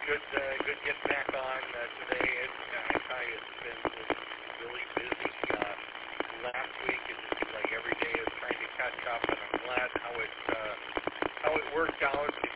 Good getting back on today. I tell you, it's been just really busy. Last week, it just seemed like every day is trying to catch up, and I'm glad how it worked out.